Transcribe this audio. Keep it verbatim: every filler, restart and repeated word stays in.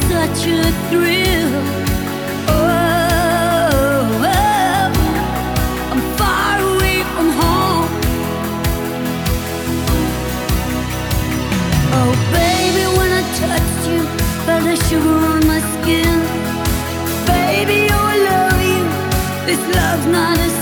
such a thrill. Oh, oh, I'm far away from home. Oh, baby, when I touched you, felt the sugar on my skin. Baby, oh, I love you. This love's not